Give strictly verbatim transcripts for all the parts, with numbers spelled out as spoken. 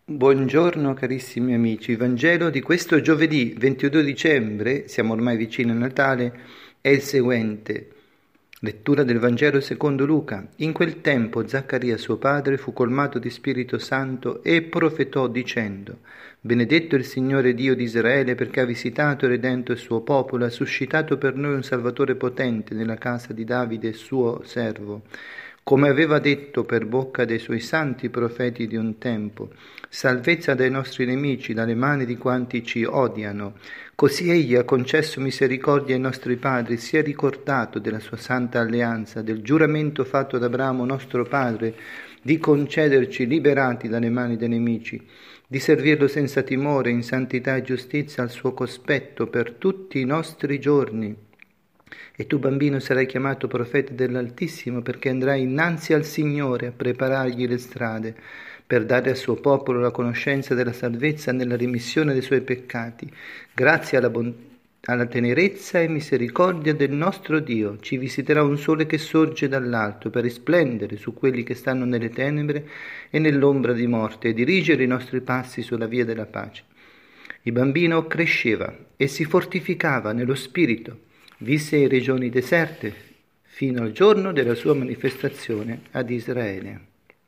Buongiorno carissimi amici, il Vangelo di questo giovedì ventidue dicembre, siamo ormai vicini a Natale, è il seguente. Lettura del Vangelo secondo Luca. In quel tempo Zaccaria suo padre fu colmato di Spirito Santo e profetò dicendo: Benedetto il Signore Dio di Israele, perché ha visitato e redento il suo popolo, ha suscitato per noi un Salvatore potente nella casa di Davide suo servo, come aveva detto per bocca dei suoi santi profeti di un tempo, salvezza dai nostri nemici, dalle mani di quanti ci odiano. Così egli ha concesso misericordia ai nostri padri, si è ricordato della sua santa alleanza, del giuramento fatto ad Abramo nostro padre, di concederci liberati dalle mani dei nemici, di servirlo senza timore, in santità e giustizia al suo cospetto per tutti i nostri giorni. E tu, bambino, sarai chiamato profeta dell'Altissimo, perché andrai innanzi al Signore a preparargli le strade, per dare al suo popolo la conoscenza della salvezza nella rimissione dei suoi peccati. Grazie alla, bon- alla tenerezza e misericordia del nostro Dio, ci visiterà un sole che sorge dall'alto, per risplendere su quelli che stanno nelle tenebre e nell'ombra di morte, e dirigere i nostri passi sulla via della pace. Il bambino cresceva e si fortificava nello spirito. Visse in regioni deserte fino al giorno della sua manifestazione ad Israele.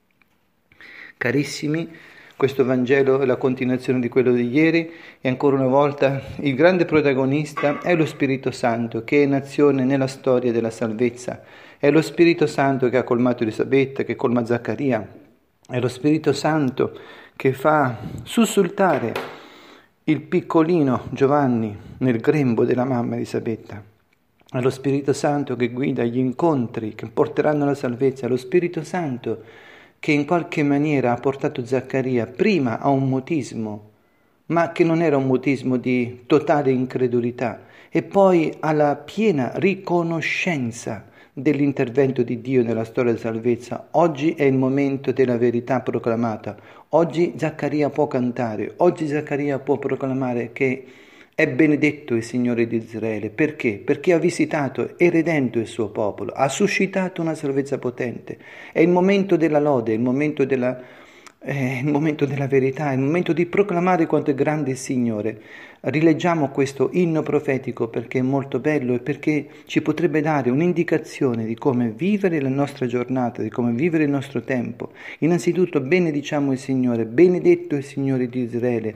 Carissimi, questo Vangelo è la continuazione di quello di ieri e ancora una volta il grande protagonista è lo Spirito Santo, che è in azione nella storia della salvezza. È lo Spirito Santo che ha colmato Elisabetta, che colma Zaccaria. È lo Spirito Santo che fa sussultare il piccolino Giovanni nel grembo della mamma Elisabetta. È lo Spirito Santo che guida gli incontri che porteranno alla salvezza. È lo Spirito Santo che in qualche maniera ha portato Zaccaria prima a un mutismo, ma che non era un mutismo di totale incredulità, e poi alla piena riconoscenza dell'intervento di Dio nella storia della salvezza. Oggi è il momento della verità proclamata. Oggi Zaccaria può cantare, oggi Zaccaria può proclamare che è benedetto il Signore di Israele. Perché? Perché ha visitato e redento il suo popolo, ha suscitato una salvezza potente. È il momento della lode, è il momento della, è il momento della verità, è il momento di proclamare quanto è grande il Signore. Rileggiamo questo inno profetico perché è molto bello e perché ci potrebbe dare un'indicazione di come vivere la nostra giornata, di come vivere il nostro tempo. Innanzitutto benediciamo il Signore, benedetto il Signore di Israele.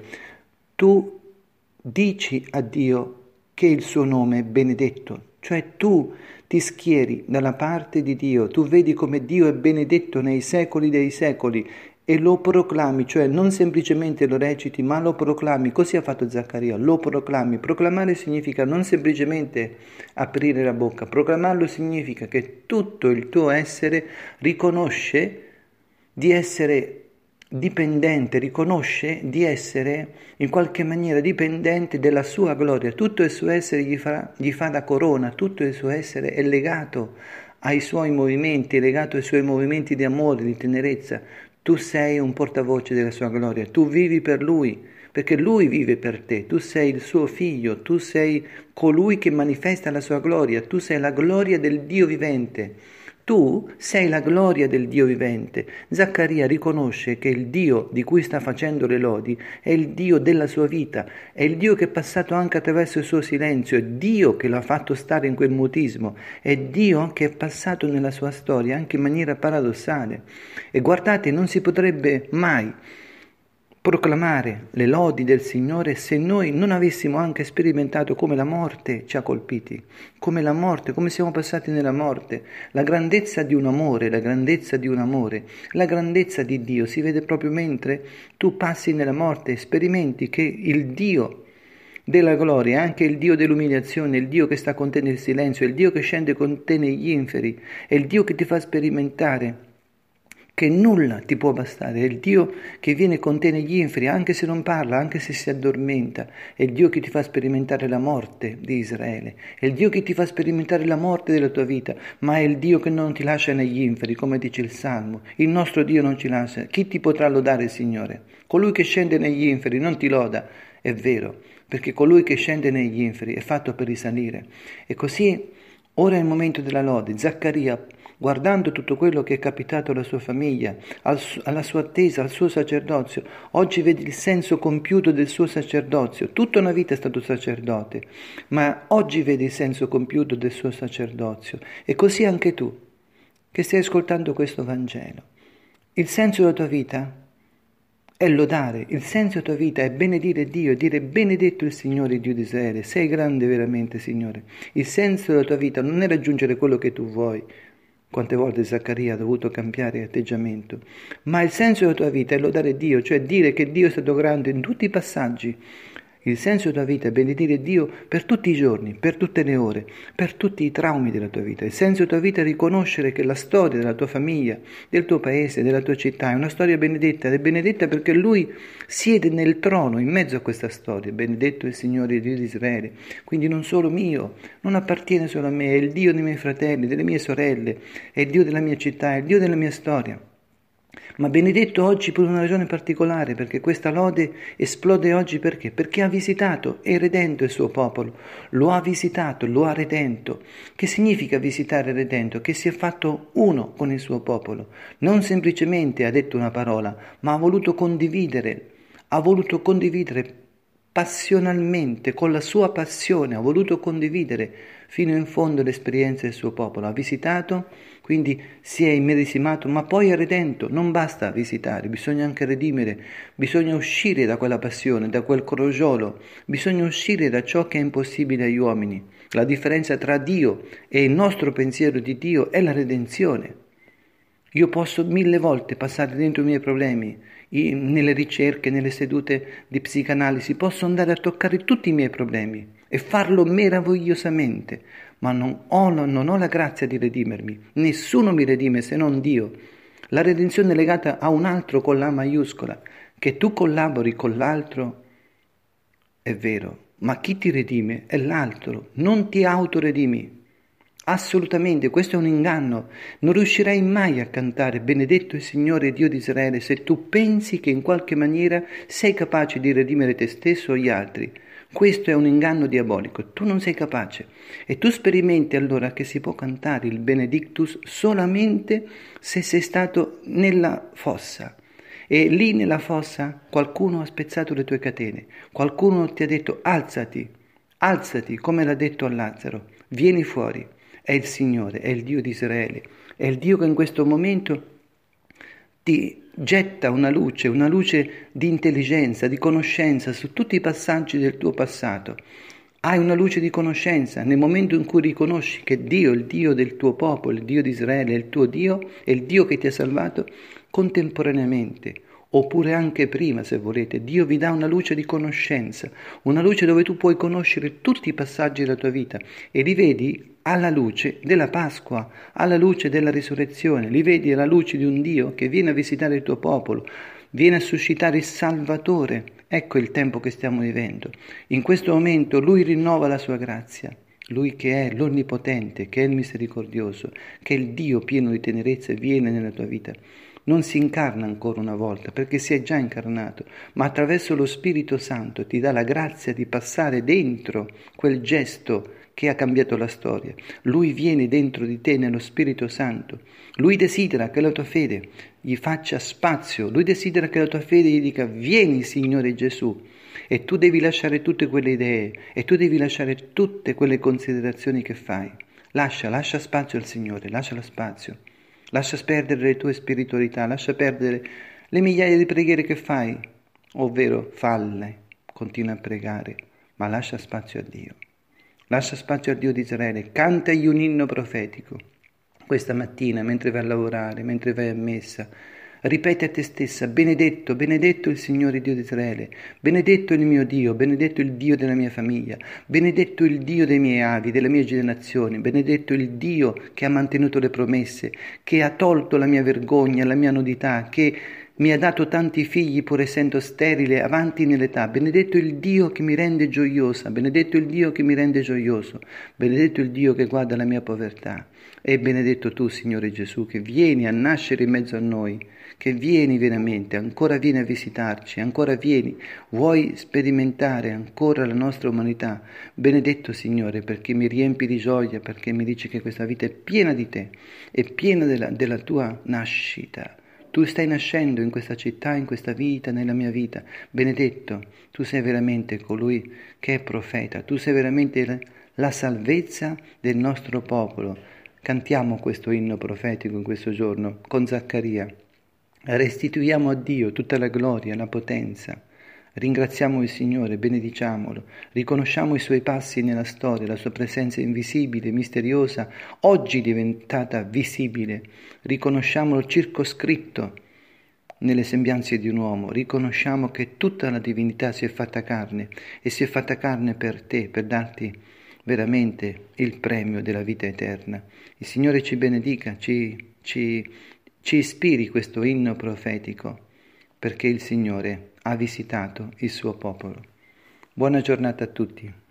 Tu dici a Dio che il suo nome è benedetto, cioè tu ti schieri dalla parte di Dio, tu vedi come Dio è benedetto nei secoli dei secoli e lo proclami, cioè non semplicemente lo reciti, ma lo proclami. Così ha fatto Zaccaria, lo proclami. Proclamare significa non semplicemente aprire la bocca, proclamarlo significa che tutto il tuo essere riconosce di essere dipendente, riconosce di essere in qualche maniera dipendente della sua gloria. Tutto il suo essere gli fa, gli fa da corona, tutto il suo essere è legato ai suoi movimenti, è legato ai suoi movimenti di amore, di tenerezza. Tu sei un portavoce della sua gloria, tu vivi per lui, perché lui vive per te, tu sei il suo figlio, tu sei colui che manifesta la sua gloria, tu sei la gloria del Dio vivente. Tu sei la gloria del Dio vivente. Zaccaria riconosce che il Dio di cui sta facendo le lodi è il Dio della sua vita, è il Dio che è passato anche attraverso il suo silenzio, è Dio che l'ha fatto stare in quel mutismo, è Dio che è passato nella sua storia anche in maniera paradossale. E guardate, non si potrebbe mai proclamare le lodi del Signore se noi non avessimo anche sperimentato come la morte ci ha colpiti, come la morte, come siamo passati nella morte, la grandezza di un amore, la grandezza di un amore, la grandezza di Dio si vede proprio mentre tu passi nella morte, sperimenti che il Dio della gloria è anche il Dio dell'umiliazione, il Dio che sta con te nel silenzio, è il Dio che scende con te negli inferi, è il Dio che ti fa sperimentare che nulla ti può bastare, è il Dio che viene con te negli inferi, anche se non parla, anche se si addormenta, è il Dio che ti fa sperimentare la morte di Israele, è il Dio che ti fa sperimentare la morte della tua vita, ma è il Dio che non ti lascia negli inferi, come dice il Salmo. Il nostro Dio non ci lascia. Chi ti potrà lodare, Signore? Colui che scende negli inferi non ti loda, è vero, perché colui che scende negli inferi è fatto per risalire. E così ora è il momento della lode. Zaccaria guardando tutto quello che è capitato alla sua famiglia, al, alla sua attesa, al suo sacerdozio. Oggi vedi il senso compiuto del suo sacerdozio. Tutta una vita è stato sacerdote, ma oggi vedi il senso compiuto del suo sacerdozio. E così anche tu, che stai ascoltando questo Vangelo. Il senso della tua vita è lodare, il senso della tua vita è benedire Dio e dire benedetto il Signore Dio di Israele, sei grande veramente Signore. Il senso della tua vita non è raggiungere quello che tu vuoi, quante volte Zaccaria ha dovuto cambiare atteggiamento, ma il senso della tua vita è lodare Dio, cioè dire che Dio è stato grande in tutti i passaggi. Il senso della tua vita è benedire Dio per tutti i giorni, per tutte le ore, per tutti i traumi della tua vita. Il senso della tua vita è riconoscere che la storia della tua famiglia, del tuo paese, della tua città è una storia benedetta, ed è benedetta perché Lui siede nel trono in mezzo a questa storia. Benedetto il Signore Dio di Israele, quindi non solo mio, non appartiene solo a me, è il Dio dei miei fratelli, delle mie sorelle, è il Dio della mia città, è il Dio della mia storia. Ma benedetto oggi per una ragione particolare, perché questa lode esplode oggi perché? Perché ha visitato e redento il suo popolo, lo ha visitato, lo ha redento. Che significa visitare e redento? Che si è fatto uno con il suo popolo, non semplicemente ha detto una parola, ma ha voluto condividere, ha voluto condividere passionalmente, con la sua passione, ha voluto condividere fino in fondo l'esperienza del suo popolo, ha visitato, quindi si è immedesimato, ma poi ha redento. Non basta visitare, bisogna anche redimere, bisogna uscire da quella passione, da quel crogiolo, bisogna uscire da ciò che è impossibile agli uomini. La differenza tra Dio e il nostro pensiero di Dio è la redenzione. Io posso mille volte passare dentro i miei problemi, nelle ricerche, nelle sedute di psicanalisi, posso andare a toccare tutti i miei problemi e farlo meravigliosamente, ma non ho, non ho la grazia di redimermi. Nessuno mi redime se non Dio. La redenzione è legata a un altro con la maiuscola. Che tu collabori con l'altro è vero, ma chi ti redime è l'altro, non ti autoredimi. Assolutamente, questo è un inganno. Non riuscirai mai a cantare benedetto il Signore Dio di Israele se tu pensi che in qualche maniera sei capace di redimere te stesso o gli altri. Questo è un inganno diabolico, tu non sei capace. E tu sperimenti allora che si può cantare il Benedictus solamente se sei stato nella fossa. E lì nella fossa qualcuno ha spezzato le tue catene, qualcuno ti ha detto alzati, alzati, come l'ha detto a Lazzaro, vieni fuori. È il Signore, è il Dio di Israele, è il Dio che in questo momento ti getta una luce, una luce di intelligenza, di conoscenza su tutti i passaggi del tuo passato. Hai una luce di conoscenza nel momento in cui riconosci che Dio, il Dio del tuo popolo, il Dio di Israele, è il tuo Dio, è il Dio che ti ha salvato contemporaneamente. Oppure anche prima, se volete, Dio vi dà una luce di conoscenza, una luce dove tu puoi conoscere tutti i passaggi della tua vita e li vedi alla luce della Pasqua, alla luce della risurrezione, li vedi alla luce di un Dio che viene a visitare il tuo popolo, viene a suscitare il Salvatore. Ecco il tempo che stiamo vivendo. In questo momento Lui rinnova la sua grazia, Lui che è l'Onnipotente, che è il Misericordioso, che è il Dio pieno di tenerezza e viene nella tua vita. Non si incarna ancora una volta, perché si è già incarnato, ma attraverso lo Spirito Santo ti dà la grazia di passare dentro quel gesto che ha cambiato la storia. Lui viene dentro di te nello Spirito Santo. Lui desidera che la tua fede gli faccia spazio. Lui desidera che la tua fede gli dica vieni Signore Gesù. E tu devi lasciare tutte quelle idee e tu devi lasciare tutte quelle considerazioni che fai. Lascia, lascia spazio al Signore, lascia spazio. Lascia perdere le tue spiritualità, lascia perdere le migliaia di preghiere che fai, ovvero falle, continua a pregare, ma lascia spazio a Dio. Lascia spazio a Dio di Israele, cantagli un inno profetico. Questa mattina, mentre vai a lavorare, mentre vai a messa, ripeti a te stessa, benedetto, benedetto il Signore Dio di Israele, benedetto il mio Dio, benedetto il Dio della mia famiglia, benedetto il Dio dei miei avi, delle mie generazioni, benedetto il Dio che ha mantenuto le promesse, che ha tolto la mia vergogna, la mia nudità, che mi ha dato tanti figli pur essendo sterile, avanti nell'età. Benedetto il Dio che mi rende gioiosa, benedetto il Dio che mi rende gioioso, benedetto il Dio che guarda la mia povertà. E benedetto tu, Signore Gesù, che vieni a nascere in mezzo a noi, che vieni veramente, ancora vieni a visitarci, ancora vieni, vuoi sperimentare ancora la nostra umanità. Benedetto Signore, perché mi riempi di gioia, perché mi dici che questa vita è piena di te, è piena della, della tua nascita. Tu stai nascendo in questa città, in questa vita, nella mia vita. Benedetto, tu sei veramente colui che è profeta, tu sei veramente la, la salvezza del nostro popolo. Cantiamo questo inno profetico in questo giorno con Zaccaria. Restituiamo a Dio tutta la gloria, la potenza. Ringraziamo il Signore, benediciamolo, riconosciamo i Suoi passi nella storia, la Sua presenza invisibile, misteriosa, oggi diventata visibile. Riconosciamolo circoscritto nelle sembianze di un uomo, riconosciamo che tutta la divinità si è fatta carne e si è fatta carne per te, per darti veramente il premio della vita eterna. Il Signore ci benedica, ci, ci, ci ispiri questo inno profetico, perché il Signore ha visitato il suo popolo. Buona giornata a tutti.